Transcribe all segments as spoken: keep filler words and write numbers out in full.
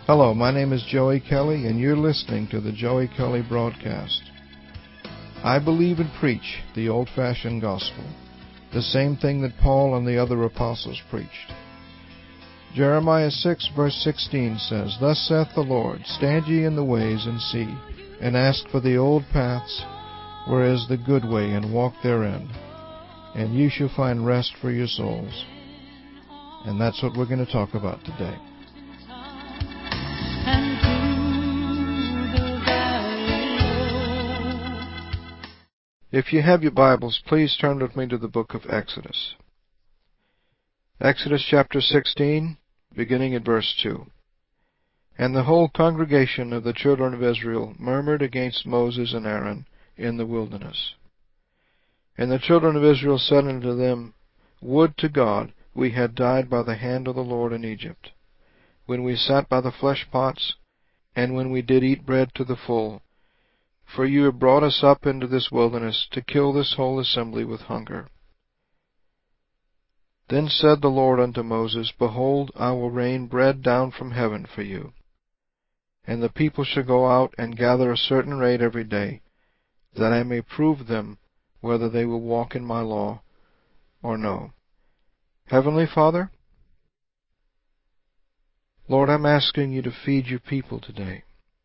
Hello, my name is Joey Kelly, and you're listening to the Joey Kelly Broadcast. I believe and preach the old-fashioned gospel, the same thing that Paul and the other apostles preached. Jeremiah six, verse sixteen says, Thus saith the Lord, Stand ye in the ways, and see, and ask for the old paths, where is the good way, and walk therein, and ye shall find rest for your souls. And that's what we're going to talk about today. If you have your Bibles, please turn with me to the book of Exodus. Exodus chapter sixteen, beginning at verse two. And the whole congregation of the children of Israel murmured against Moses and Aaron in the wilderness. And the children of Israel said unto them, Would to God we had died by the hand of the Lord in Egypt, when we sat by the flesh pots, and when we did eat bread to the full. For you have brought us up into this wilderness to kill this whole assembly with hunger. Then said the Lord unto Moses, Behold, I will rain bread down from heaven for you, and the people shall go out and gather a certain rate every day, that I may prove them whether they will walk in my law or no. Heavenly Father, Lord, I'm asking you to feed your people today.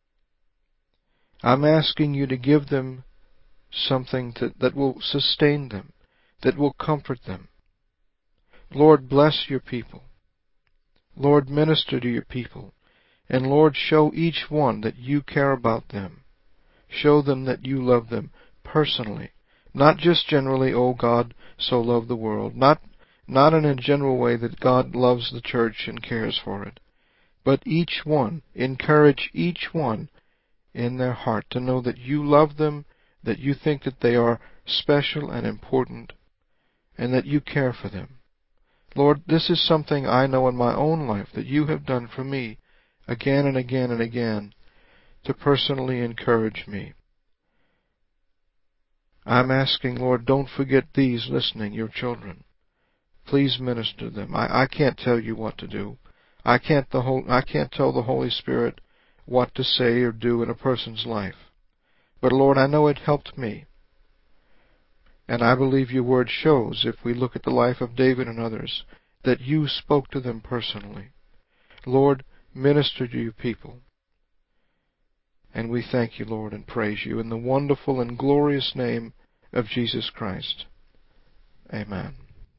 I'm asking you to give them something to, that will sustain them, that will comfort them. Lord, bless your people. Lord, minister to your people. And Lord, show each one that you care about them. Show them that you love them personally. Not just generally, oh God, so loved the world. Not, not in a general way that God loves the church and cares for it. But each one, encourage each one in their heart to know that you love them, that you think that they are special and important, and that you care for them. Lord, this is something I know in my own life that you have done for me again and again and again to personally encourage me. I'm asking, Lord, don't forget these listening, your children. Please minister to them. I, I can't tell you what to do. I can't, the whole, I can't tell the Holy Spirit what to say or do in a person's life. But Lord, I know it helped me. And I believe your word shows, if we look at the life of David and others, that you spoke to them personally. Lord, minister to your people. And we thank you, Lord, and praise you in the wonderful and glorious name of Jesus Christ. Amen.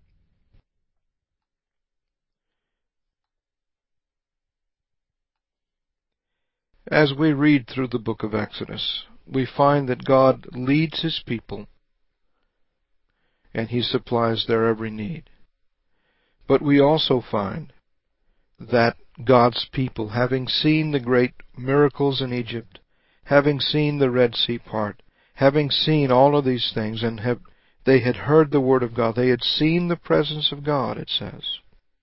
As we read through the book of Exodus, we find that God leads his people and he supplies their every need. But we also find that God's people, having seen the great miracles in Egypt, having seen the Red Sea part, having seen all of these things, and have, they had heard the word of God, they had seen the presence of God, it says.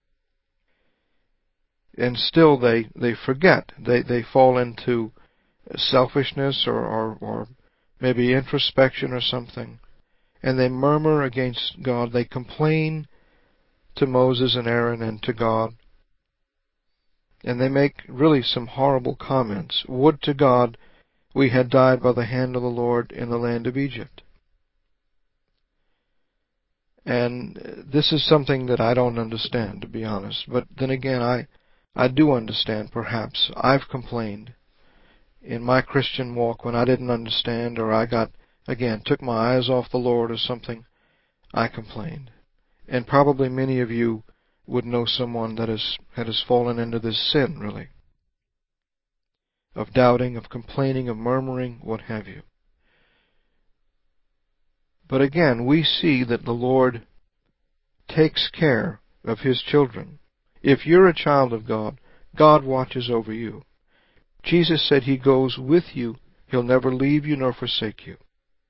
And still they, they forget. They, they fall into selfishness or, or, or maybe introspection or something. And they murmur against God. They complain to Moses and Aaron and to God. And they make really some horrible comments. Would to God we had died by the hand of the Lord in the land of Egypt. And this is something that I don't understand, to be honest. But then again, I, I do understand, perhaps. I've complained in my Christian walk when I didn't understand, or I got, again, took my eyes off the Lord or something. I complained. And probably many of you would know someone that has, that has fallen into this sin, really, of doubting, of complaining, of murmuring, what have you. But again, we see that the Lord takes care of his children. If you're a child of God, God watches over you. Jesus said he goes with you. He'll never leave you nor forsake you.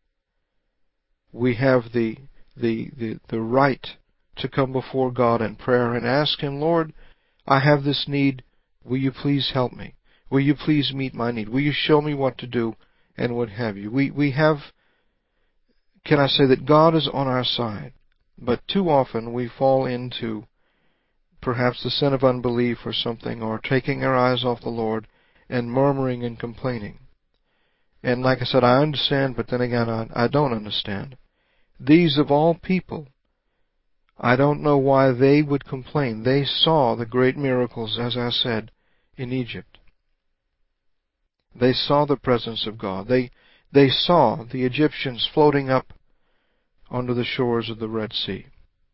We have the, the, the, the right to come before God in prayer and ask him, Lord, I have this need. Will you please help me? Will you please meet my need? Will you show me what to do and what have you? We, we have, can I say that God is on our side, but too often we fall into perhaps the sin of unbelief or something, or taking our eyes off the Lord and murmuring and complaining. And like I said, I understand, but then again, I, I don't understand. These of all people, I don't know why they would complain. They saw the great miracles, as I said, in Egypt. They saw the presence of God. They, they saw the Egyptians floating up onto the shores of the Red Sea.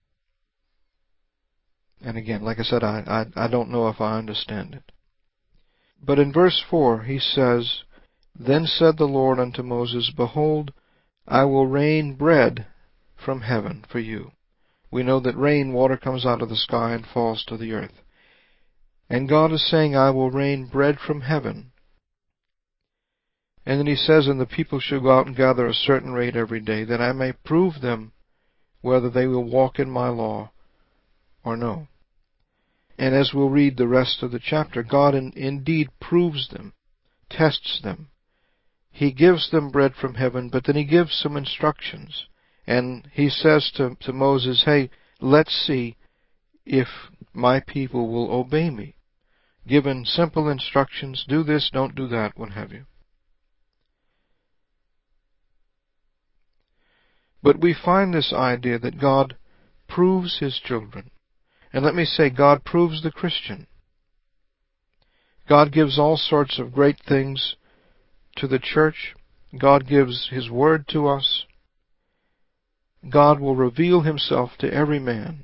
And again, like I said, I, I, I don't know if I understand it. But in verse four, he says, Then said the Lord unto Moses, Behold, I will rain bread from heaven for you. We know that rain, water comes out of the sky and falls to the earth. And God is saying, I will rain bread from heaven. And then he says, And the people shall go out and gather a certain rate every day, that I may prove them whether they will walk in my law or no. And as we'll read the rest of the chapter, God in, indeed proves them, tests them. He gives them bread from heaven, but then he gives some instructions. And he says to, to Moses, Hey, let's see if my people will obey me. Given simple instructions, do this, don't do that, what have you. But we find this idea that God proves His children. And let me say, God proves the Christian. God gives all sorts of great things to the church. God gives His Word to us. God will reveal Himself to every man.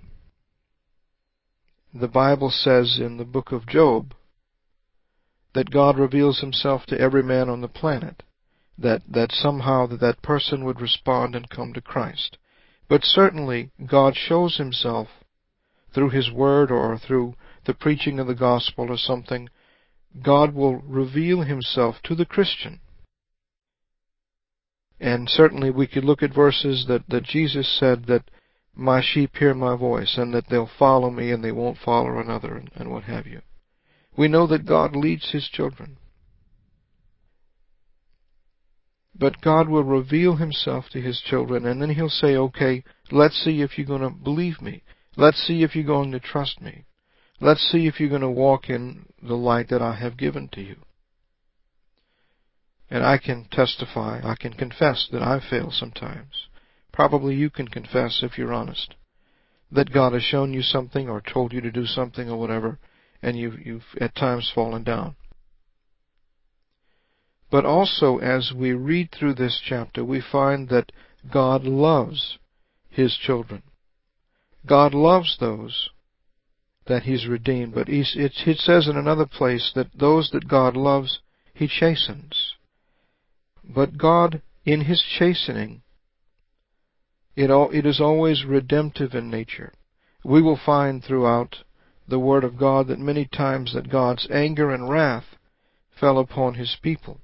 The Bible says in the book of Job that God reveals Himself to every man on the planet, that, that somehow that, that person would respond and come to Christ. But certainly God shows Himself through His Word or through the preaching of the gospel or something. God will reveal Himself to the Christian. And certainly we could look at verses that, that Jesus said that my sheep hear my voice, and that they'll follow me and they won't follow another, and, and what have you. We know that God leads His children. But God will reveal Himself to His children, and then He'll say, okay, let's see if you're going to believe me. Let's see if you're going to trust me. Let's see if you're going to walk in the light that I have given to you. And I can testify, I can confess that I fail sometimes. Probably you can confess, if you're honest, that God has shown you something or told you to do something or whatever, and you've, you've at times fallen down. But also, as we read through this chapter, we find that God loves His children. God loves those that He's redeemed. But he's, it, it says in another place that those that God loves, He chastens. But God, in His chastening, it, all, it is always redemptive in nature. We will find throughout the Word of God that many times that God's anger and wrath fell upon His people.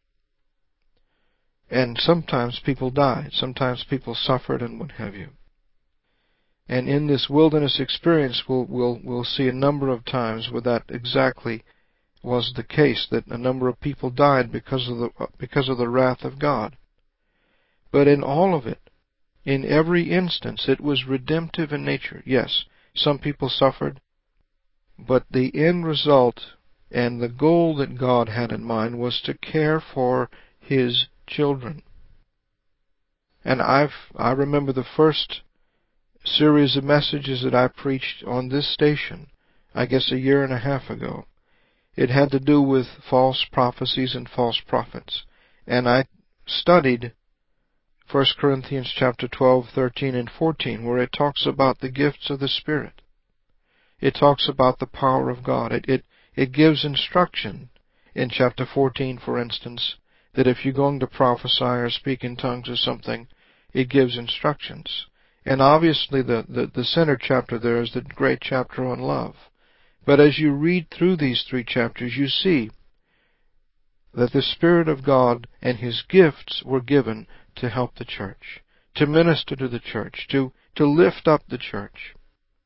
And sometimes people died. Sometimes people suffered and what have you. And in this wilderness experience, we'll, we'll, we'll see a number of times where that exactly was the case, that a number of people died because of the, because of the wrath of God. But in all of it, in every instance, it was redemptive in nature. Yes, some people suffered, but the end result and the goal that God had in mind was to care for His children. And I've I remember the first series of messages that I preached on this station, I guess a year and a half ago. It had to do with false prophecies and false prophets. And I studied First Corinthians chapter twelve, thirteen, and fourteen, where it talks about the gifts of the Spirit. It talks about the power of God. It, it, it gives instruction in chapter fourteen, for instance, that if you're going to prophesy or speak in tongues or something, it gives instructions. And obviously the, the, the center chapter there is the great chapter on love. But as you read through these three chapters, you see that the Spirit of God and His gifts were given to help the church, to minister to the church, to, to lift up the church.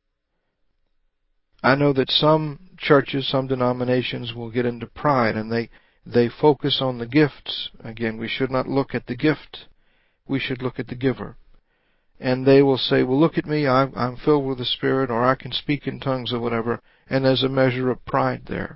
I know that some churches, some denominations will get into pride and they, they focus on the gifts. Again, we should not look at the gift. We should look at the giver. and they will say, well, look at me, I'm, I'm filled with the Spirit, or I can speak in tongues or whatever, and there's a measure of pride there.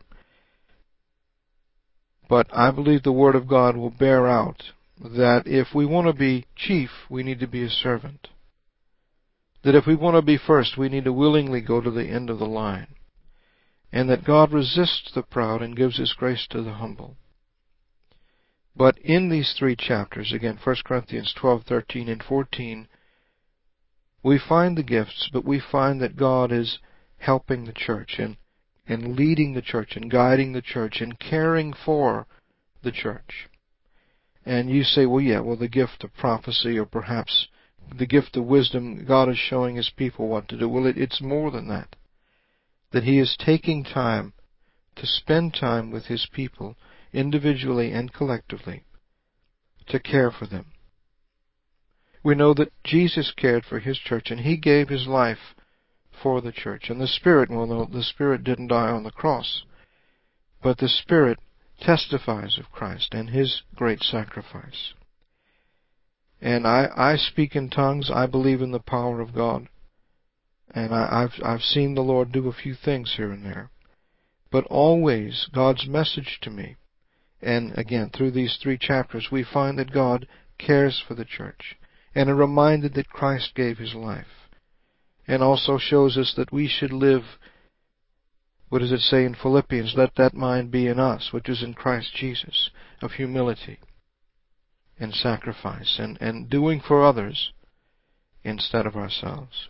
But I believe the Word of God will bear out that if we want to be chief, we need to be a servant. That if we want to be first, we need to willingly go to the end of the line. And that God resists the proud and gives His grace to the humble. But in these three chapters, again, First Corinthians twelve, thirteen, and fourteen, we find the gifts, but we find that God is helping the church and, and leading the church and guiding the church and caring for the church. And you say, well, yeah, well, the gift of prophecy or perhaps the gift of wisdom, God is showing His people what to do. Well, it, it's more than that. That He is taking time to spend time with His people, individually and collectively, to care for them. We know that Jesus cared for His church, and He gave His life for the church. And the Spirit, well, no, the Spirit didn't die on the cross, but the Spirit testifies of Christ and His great sacrifice. And I, I speak in tongues. I believe in the power of God. And I, I've, I've seen the Lord do a few things here and there. But always God's message to me, and again, through these three chapters, we find that God cares for the church, and are reminded that Christ gave His life, and also shows us that we should live, what does it say in Philippians, let that mind be in us, which is in Christ Jesus, of humility and sacrifice, and, and doing for others instead of ourselves.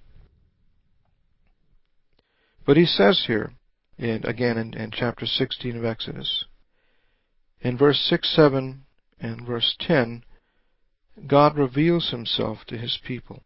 But He says here, in, again in, in chapter sixteen of Exodus, in verse six, seven, and verse ten, God reveals Himself to His people.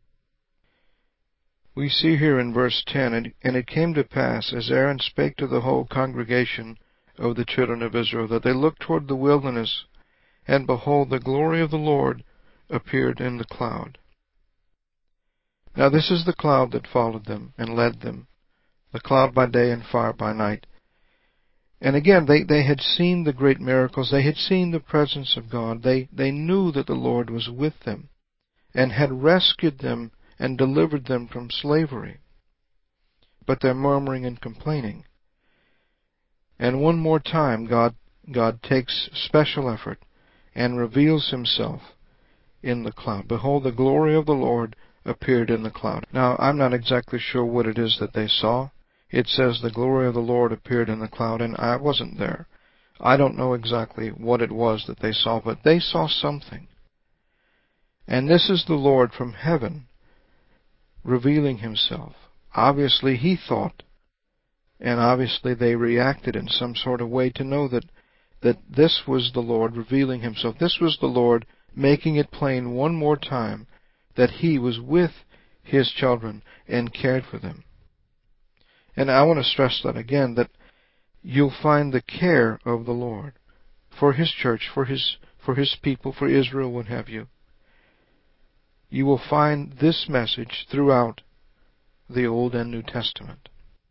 We see here in verse ten, and, and it came to pass, as Aaron spake to the whole congregation of the children of Israel, that they looked toward the wilderness, and behold, the glory of the Lord appeared in the cloud. Now this is the cloud that followed them and led them, the cloud by day and fire by night. And again, they, they had seen the great miracles. They had seen the presence of God. They, they knew that the Lord was with them and had rescued them and delivered them from slavery. But they're murmuring and complaining. And one more time, God, God takes special effort and reveals Himself in the cloud. Behold, the glory of the Lord appeared in the cloud. Now, I'm not exactly sure what it is that they saw. It says the glory of the Lord appeared in the cloud, and I wasn't there. I don't know exactly what it was that they saw, but they saw something. And this is the Lord from heaven revealing Himself. Obviously, He thought, and obviously they reacted in some sort of way to know that, that this was the Lord revealing Himself. This was the Lord making it plain one more time that He was with His children and cared for them. And I want to stress that again, that you'll find the care of the Lord for His church, for His, for His people, for Israel, what have you. You will find this message throughout the Old and New Testament.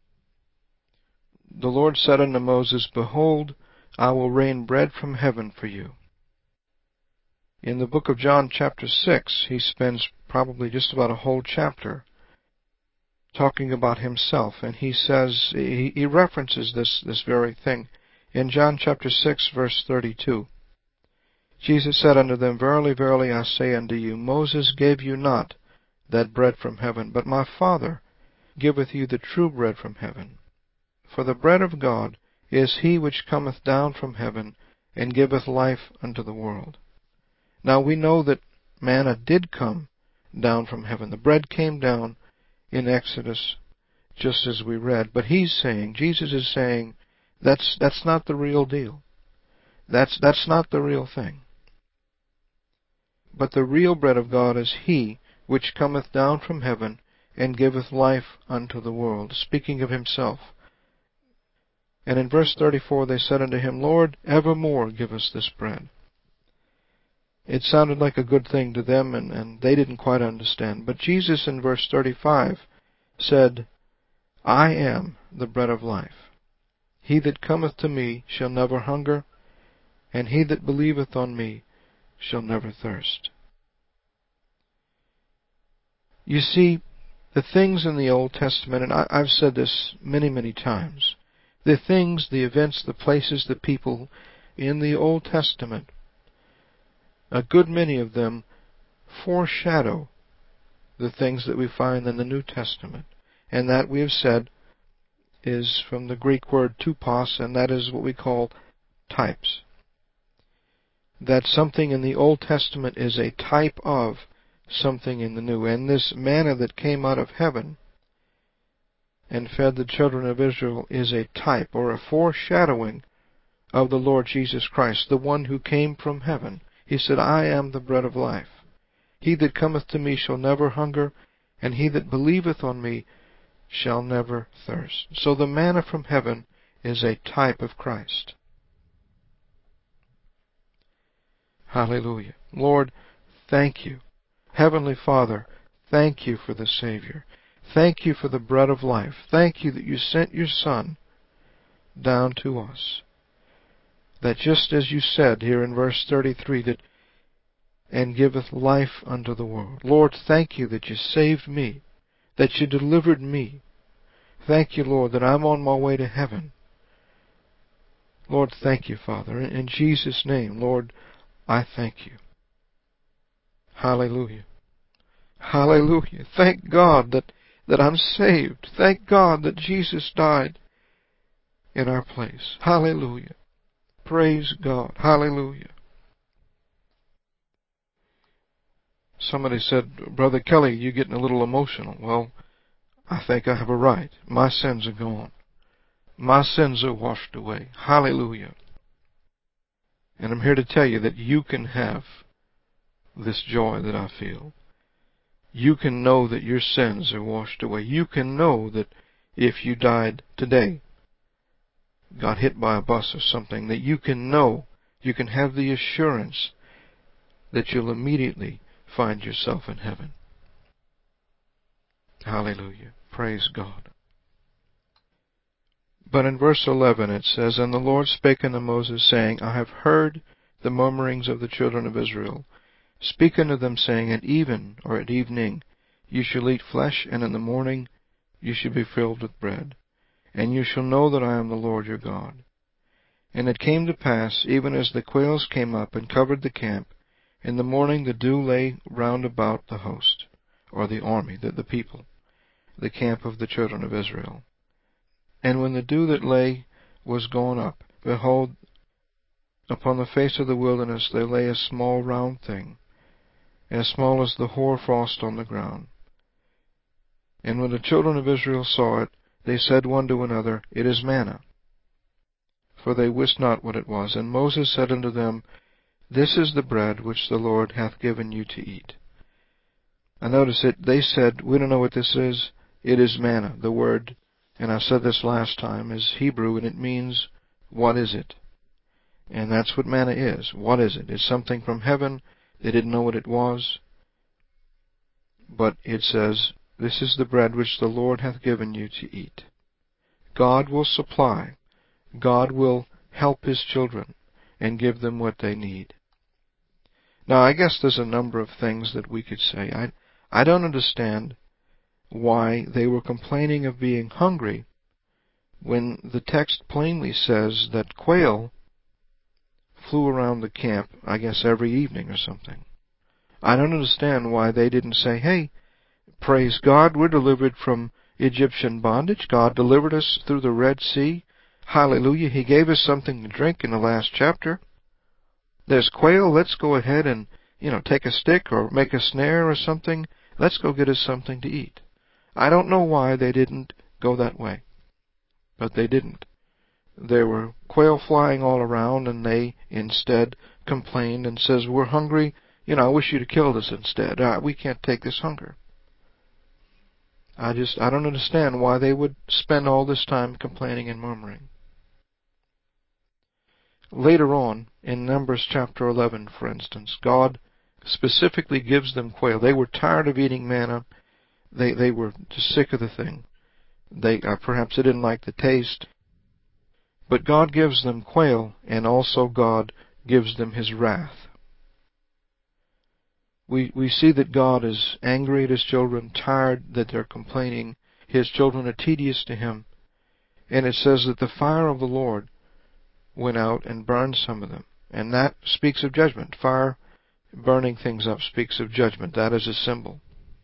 The Lord said unto Moses, behold, I will rain bread from heaven for you. In the book of John chapter six, He spends probably just about a whole chapter talking about Himself, and He says, He, he references this, this very thing. In John chapter six, verse thirty-two, Jesus said unto them, verily, verily, I say unto you, Moses gave you not that bread from heaven, but my Father giveth you the true bread from heaven. For the bread of God is He which cometh down from heaven, and giveth life unto the world. Now we know that manna did come down from heaven. The bread came down in Exodus, just as we read. But He's saying, Jesus is saying, that's that's not the real deal. That's that's not the real thing. But the real bread of God is He which cometh down from heaven and giveth life unto the world, speaking of Himself. And in verse thirty-four they said unto Him, Lord, evermore give us this bread. It sounded like a good thing to them, and, and they didn't quite understand. But Jesus in verse thirty-five said, I am the bread of life. He that cometh to me shall never hunger, and he that believeth on me shall never thirst. You see, the things in the Old Testament, and I, I've said this many, many times, the things, the events, the places, the people in the Old Testament, a good many of them foreshadow the things that we find in the New Testament. And that, we have said, is from the Greek word tupos, and that is what we call types. That something in the Old Testament is a type of something in the New. And this manna that came out of heaven and fed the children of Israel is a type or a foreshadowing of the Lord Jesus Christ, the one who came from heaven. He said, I am the bread of life. He that cometh to me shall never hunger, and he that believeth on me shall never thirst. So the manna from heaven is a type of Christ. Hallelujah. Lord, thank you. Heavenly Father, thank you for the Savior. Thank you for the bread of life. Thank you that you sent your Son down to us. That just as you said here in verse thirty-three, that and giveth life unto the world. Lord, thank you that you saved me, that you delivered me. Thank you, Lord, that I'm on my way to heaven. Lord, thank you, Father. In Jesus' name, Lord, I thank you. Hallelujah. Hallelujah. Thank God that, that I'm saved. Thank God that Jesus died in our place. Hallelujah. Praise God. Hallelujah. Somebody said, Brother Kelly, you're getting a little emotional. Well, I think I have a right. My sins are gone. My sins are washed away. Hallelujah. And I'm here to tell you that you can have this joy that I feel. You can know that your sins are washed away. You can know that if you died today, got hit by a bus or something, that you can know, you can have the assurance that you'll immediately find yourself in heaven. Hallelujah. Praise God. But in verse eleven it says, And the Lord spake unto Moses, saying, I have heard the murmurings of the children of Israel. Speak unto them, saying, At even, or at evening, you shall eat flesh, and in the morning you shall be filled with bread. And you shall know that I am the Lord your God. And it came to pass, even as the quails came up and covered the camp, in the morning the dew lay round about the host, or the army, the, the people, the camp of the children of Israel. And when the dew that lay was gone up, behold, upon the face of the wilderness there lay a small round thing, as small as the hoarfrost on the ground. And when the children of Israel saw it, they said one to another, It is manna. For they wist not what it was. And Moses said unto them, This is the bread which the Lord hath given you to eat. I notice it, they said, We don't know what this is. It is manna. The word, and I said this last time, is Hebrew, and it means, what is it? And that's what manna is. What is it? It's something from heaven. They didn't know what it was. But it says, This is the bread which the Lord hath given you to eat. God will supply. God will help His children and give them what they need. Now, I guess there's a number of things that we could say. I, I don't understand why they were complaining of being hungry when the text plainly says that quail flew around the camp, I guess, every evening or something. I don't understand why they didn't say, Hey, praise God, we're delivered from Egyptian bondage. God delivered us through the Red Sea. Hallelujah. He gave us something to drink in the last chapter. There's quail. Let's go ahead and, you know, take a stick or make a snare or something. Let's go get us something to eat. I don't know why they didn't go that way. But they didn't. There were quail flying all around, and they instead complained and says, We're hungry. You know, I wish you'd have killed us instead. Uh, we can't take this hunger. I just, I don't understand why they would spend all this time complaining and murmuring. Later on, in Numbers chapter eleven, for instance, God specifically gives them quail. They were tired of eating manna. They they were just sick of the thing. They uh, perhaps they didn't like the taste. But God gives them quail, and also God gives them His wrath. We, we see that God is angry at His children, tired that they're complaining. His children are tedious to Him. And it says that the fire of the Lord went out and burned some of them. And that speaks of judgment. Fire burning things up speaks of judgment. That is a symbol.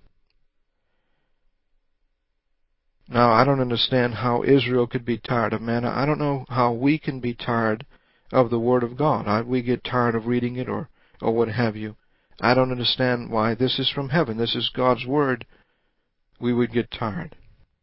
Now, I don't understand how Israel could be tired of manna. I don't know how we can be tired of the Word of God. I, we get tired of reading it or, or what have you. I don't understand why this is from heaven. This is God's Word. We would get tired.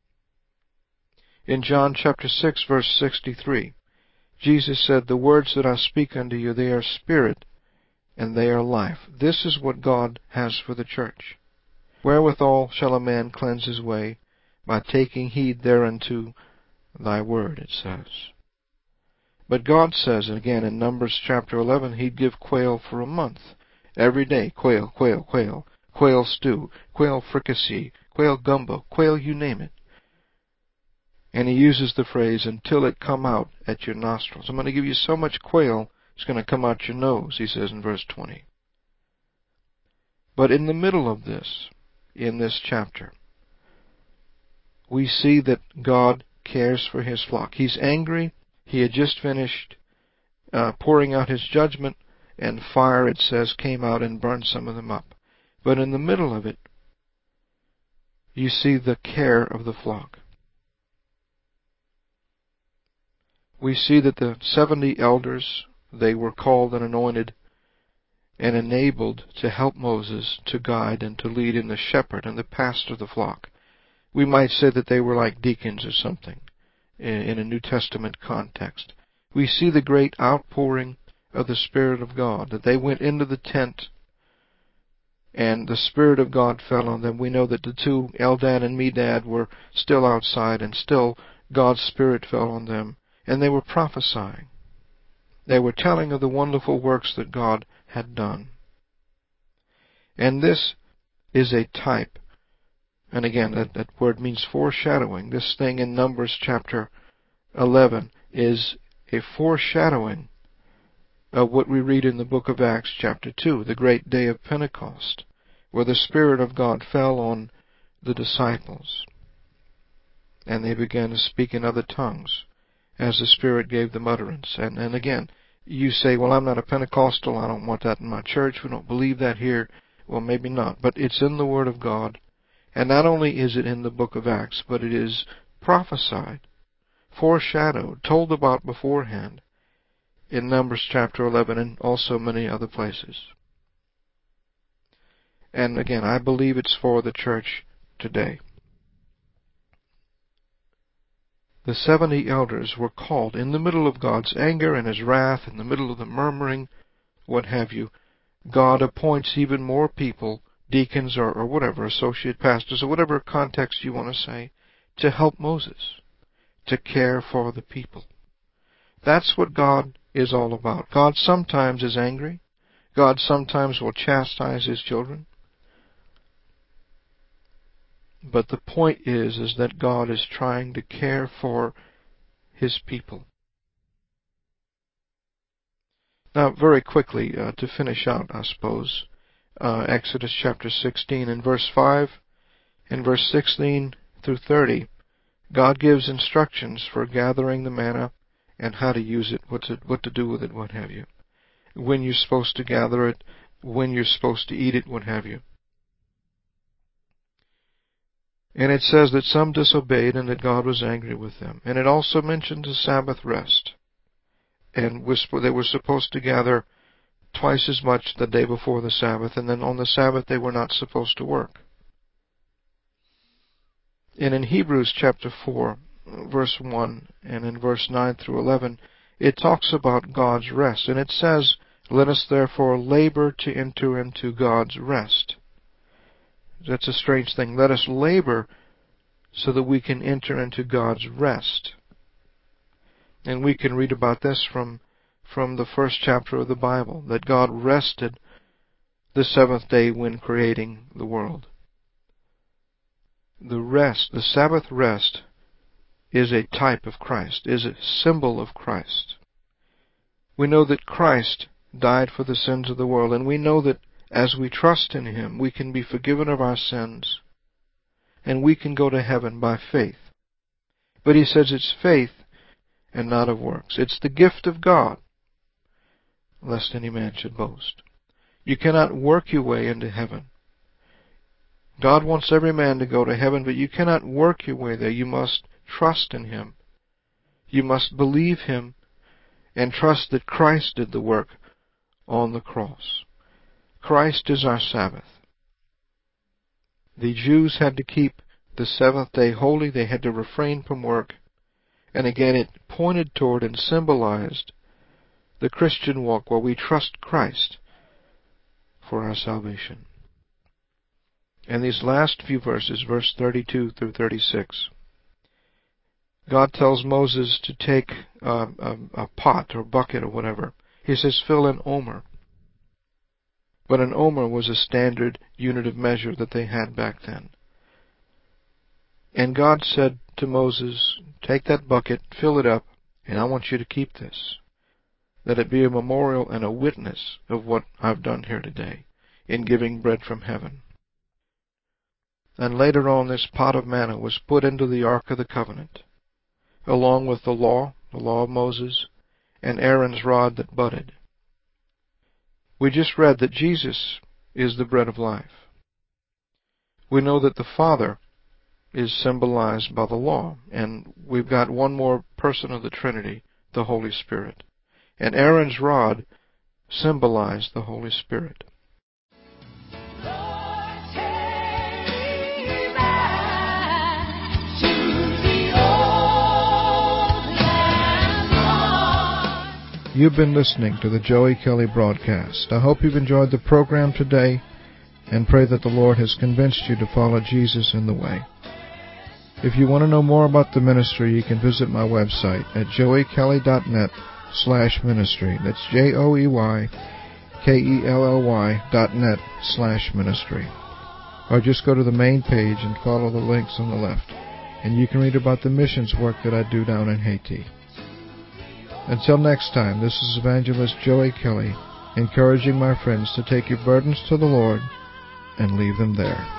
In John chapter six, verse sixty-three, Jesus said, "The words that I speak unto you, they are spirit, and they are life." This is what God has for the church. "Wherewithal shall a man cleanse his way? By taking heed thereunto thy word," it says. But God says, again in Numbers chapter eleven, He'd give quail for a month. Every day, quail, quail, quail. Quail stew, quail fricassee, quail gumbo, quail, you name it. And He uses the phrase, "until it come out at your nostrils." I'm going to give you so much quail, it's going to come out your nose, He says in verse twenty. But in the middle of this, in this chapter, we see that God cares for His flock. He's angry. He had just finished uh, pouring out His judgment, and fire, it says, came out and burned some of them up. But in the middle of it, you see the care of the flock. We see that the seventy elders, they were called and anointed and enabled to help Moses to guide and to lead in the shepherd and the pastor of the flock. We might say that they were like deacons or something in a New Testament context. We see the great outpouring of the Spirit of God, that they went into the tent and the Spirit of God fell on them. We know that the two, Eldad and Medad, were still outside, and still God's Spirit fell on them, and they were prophesying. They were telling of the wonderful works that God had done. And this is a type. And again, that, that word means foreshadowing. This thing in Numbers chapter eleven is a foreshadowing of what we read in the book of Acts chapter two, the great day of Pentecost, where the Spirit of God fell on the disciples. And they began to speak in other tongues as the Spirit gave them utterance. And, and again, you say, "Well, I'm not a Pentecostal. I don't want that in my church. We don't believe that here." Well, maybe not. But it's in the Word of God. And not only is it in the book of Acts, but it is prophesied, foreshadowed, told about beforehand in Numbers chapter eleven and also many other places. And again, I believe it's for the church today. The seventy elders were called in the middle of God's anger and His wrath, in the middle of the murmuring, what have you. God appoints even more people, deacons or, or whatever, associate pastors, or whatever context you want to say, to help Moses, to care for the people. That's what God is all about. God sometimes is angry. God sometimes will chastise His children. But the point is, is that God is trying to care for His people. Now, very quickly, uh, to finish out, I suppose, uh, Exodus chapter sixteen and verse five and verse sixteen through thirty, God gives instructions for gathering the manna and how to use it, what to, what to do with it, what have you. When you're supposed to gather it, when you're supposed to eat it, what have you. And it says that some disobeyed and that God was angry with them. And it also mentions the Sabbath rest. And they were supposed to gather twice as much the day before the Sabbath, and then on the Sabbath they were not supposed to work. And in Hebrews chapter four, verse one, and in verse nine through eleven, it talks about God's rest. And it says, "Let us therefore labor to enter into God's rest." That's a strange thing. Let us labor so that we can enter into God's rest. And we can read about this from, from the first chapter of the Bible, that God rested the seventh day when creating the world. The rest, the Sabbath rest, is a type of Christ, is a symbol of Christ. We know that Christ died for the sins of the world, and we know that as we trust in Him, we can be forgiven of our sins, and we can go to heaven by faith. But He says it's faith and not of works. It's the gift of God, lest any man should boast. You cannot work your way into heaven. God wants every man to go to heaven, but you cannot work your way there. You must trust in Him. You must believe Him and trust that Christ did the work on the cross. Christ is our Sabbath. The Jews had to keep the seventh day holy. They had to refrain from work. And again, it pointed toward and symbolized the Christian walk where we trust Christ for our salvation. And these last few verses, verse thirty-two through thirty-six, God tells Moses to take a, a, a pot or bucket or whatever. He says, fill an omer. But an omer was a standard unit of measure that they had back then. And God said to Moses, take that bucket, fill it up, and I want you to keep this. Let it be a memorial and a witness of what I've done here today in giving bread from heaven. And later on, this pot of manna was put into the Ark of the Covenant, along with the law, the law of Moses, and Aaron's rod that budded. We just read that Jesus is the bread of life. We know that the Father is symbolized by the law, and we've got one more person of the Trinity, the Holy Spirit. And Aaron's rod symbolized the Holy Spirit. You've been listening to the Joey Kelly broadcast. I hope you've enjoyed the program today and pray that the Lord has convinced you to follow Jesus in the way. If you want to know more about the ministry, you can visit my website at joey kelly dot net slash ministry. That's J O E Y K E L L Y dot net slash ministry. Or just go to the main page and follow the links on the left, and you can read about the missions work that I do down in Haiti. Until next time, this is Evangelist Joey Kelly, encouraging my friends to take your burdens to the Lord and leave them there.